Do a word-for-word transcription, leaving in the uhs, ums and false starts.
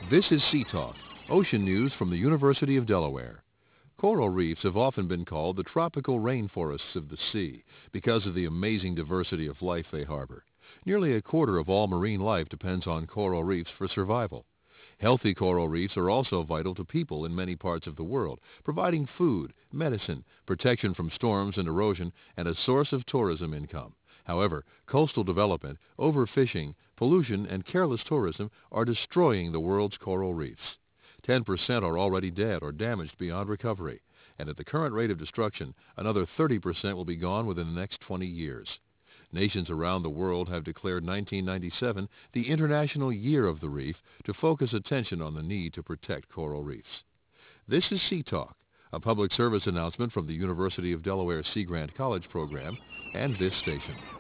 This is Sea Talk, ocean news from the University of Delaware. Coral reefs have often been called the tropical rainforests of the sea because of the amazing diversity of life they harbor. Nearly a quarter of all marine life depends on coral reefs for survival. Healthy coral reefs are also vital to people in many parts of the world, providing food, medicine, protection from storms and erosion, and a source of tourism income. However, coastal development, overfishing, pollution, and careless tourism are destroying the world's coral reefs. ten percent are already dead or damaged beyond recovery, and at the current rate of destruction, another thirty percent will be gone within the next twenty years. Nations around the world have declared nineteen ninety-seven the International Year of the Reef to focus attention on the need to protect coral reefs. This is Sea Talk, a public service announcement from the University of Delaware Sea Grant College program and this station.